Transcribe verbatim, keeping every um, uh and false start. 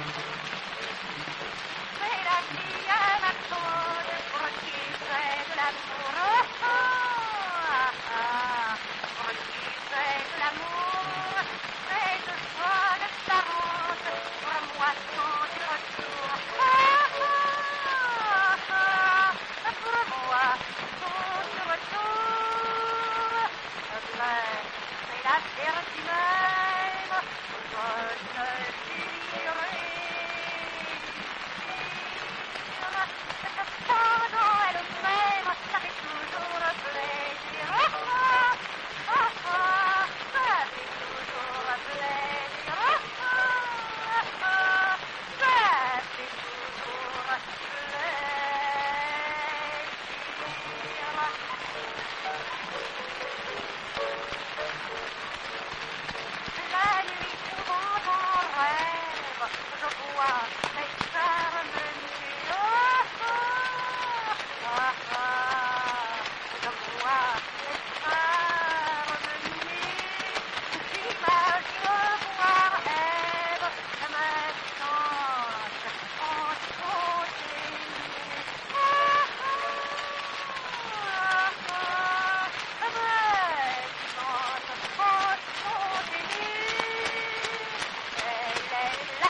C'est la vie à ma faute pour qui fait de l'amour. Oh, ah, ah, pour qui fait de l'amour. C'est ce soir de sa route pour moi sans du retour. Ah, ah, ah, pour moi sans du retour. Mais c'est la vérité même, je ne dirai. Pendant elle-même, ça fait toujours le plaisir. Ah, ah, ah, ah, ça fait toujours le plaisir. Ah, ah, ah, ça fait toujours le plaisir. La nuit, souvent en rêve, je vois les stars venir. Ah, ah, ah, ah, je vois les stars venir. J'imagine voir Ève et Maxence en continu. Ah, ah, ah, ah, Maxence en continu. Elle est là.